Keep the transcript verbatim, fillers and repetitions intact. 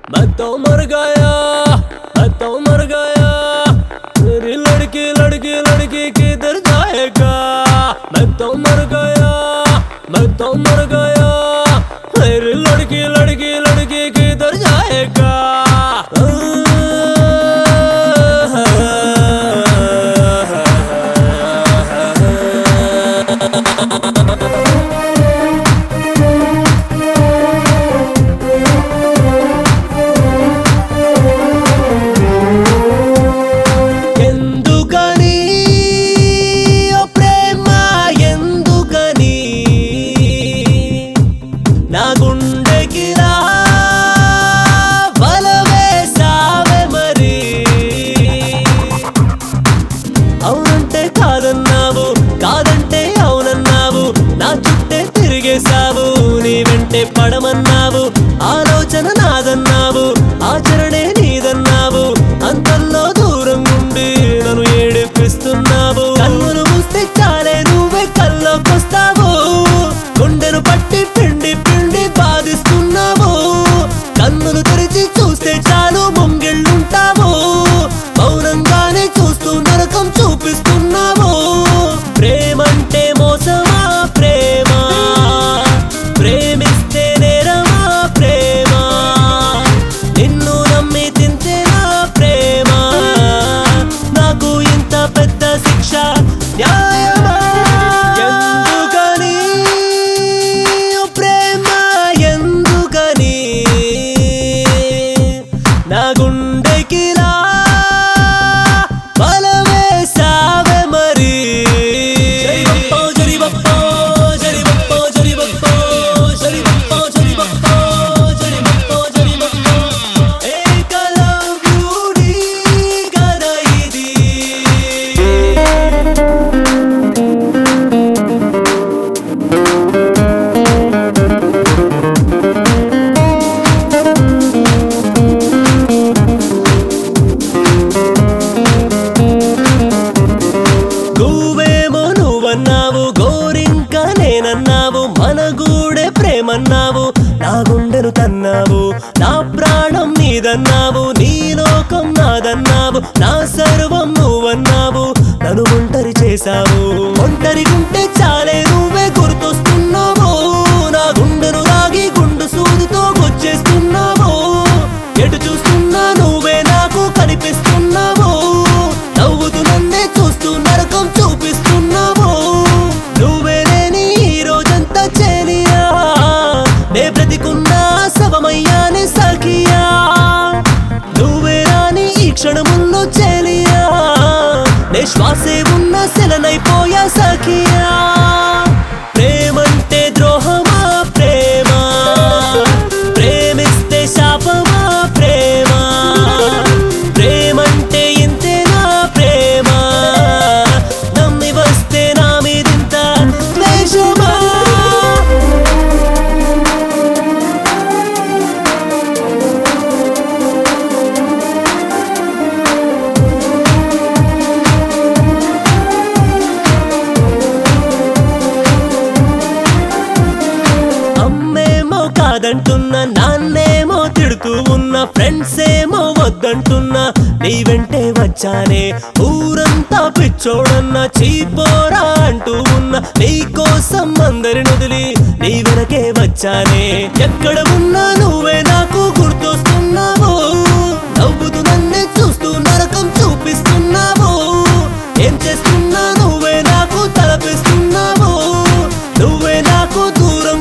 मैं तो मर गया, मैं तो मर गया, मेरी लड़की लड़की लड़की किधर जाएगा। मैं तो मर गया, मैं तो मर गया, मेरी लड़की लड़की लड़की किधर जाएगा। అవునంటే కాదన్నావు, కాదంటే అవునన్నావు, నా చుట్టే తిరిగేశావు, నీ వెంటే పడమన్నావు, ఆలోచన నాదన్నావు, ఆచరణే నీదన్నావు, అంతల్లో దూరం నుండి నన్ను ఏడిపిస్తున్నావు. కన్నులు మూస్తే చాలే నువ్వే కల్లోకొస్తావు, గుండెను పట్టి పిండి పిండి బాధిస్తున్నావు. కన్నులు తెరిచి చూస్తే చాలు ముంగిళ్ళుంటావు, మౌనంగానే చూస్తూ నరకం చూపిస్తున్నావు. ప్రేమంటే మోసమా ప్రేమ, ప్రేమిస్తే నేరమా ప్రేమ, నిన్ను నమ్మి తింటేనా ప్రేమ, నాకు ఇంత పెద్ద శిక్ష న్యాయమా? ఎందుకని ప్రేమ, ఎందుకని నా గుండెకిలా బలవేశావే మరి. జరిబప్పో జరిబప్పో జరిబప్పో జరిబప్పో జరిబప్పో జరిబప్పో జరిబప్పో జరిబప్పో ఏకలవ్యుడి కథ ఇది. నువ్వేమో నువ్వన్నావు, గోరింక నేనన్నావు, మన గూడే ప్రేమన్నావు, నా గుండెను తన్నావు, నా ప్రాణం నీదన్నావు, నీ లోకం నాదన్నావు, నా సర్వం నువ్వన్నావు, నన్ను ఒంటరి చేశావు. ఒంటరిగుంటే చాలే నువ్వే గుర్తొస్తున్నావు, నా గుండెను రాగి గుండు సూదితో గుచ్చేస్తున్నావు. ఎటు చూస్తున్నా నువ్వే నాకు కనిపిస్తున్నావు, నవ్వుతూ నన్నే చూస్తూ నరకం చూపిస్తున్నావు. నువ్వే లేని ఈ రోజంతా చేలియా, నే బ్రతికున్నా శవమయ్యానే సఖియా. నువ్వే రాని ఈ క్షణముల్లో చేలియా, నే శ్వాసే ఉన్న శిలనైపోయా సఖియా. ప్రేమంటే ద్రోహమా ప్రేమ, ప్రేమిస్తే శాపమా ప్రేమ, ప్రేమంటే ఇంతేనా ప్రేమ, నమ్మి వస్తే నా మీదింత ద్వేషమా? అమ్మేమో కాదంటున్నా, నాన్నేమో తిడుతూ ఉన్న, ఫ్రెండ్స్ ఏమో వద్దంటున్నా, నీ వెంటే వచ్చానే. ఊరంతా పిచ్చోడన్నా, చీపోరా అంటూ ఉన్నా, నీ కోసం అందరిని వదిలి నీ వెనకే వచ్చానే. ఎక్కడ ఉన్నా నువ్వే నాకు గుర్తొస్తున్నావు, నవ్వుతూ నన్నే చూస్తూ నరకం చూపిస్తున్నావు. ఏం చేస్తున్నా నువ్వే నాకు తలపిస్తున్నావు, నువ్వే నాకు దూరం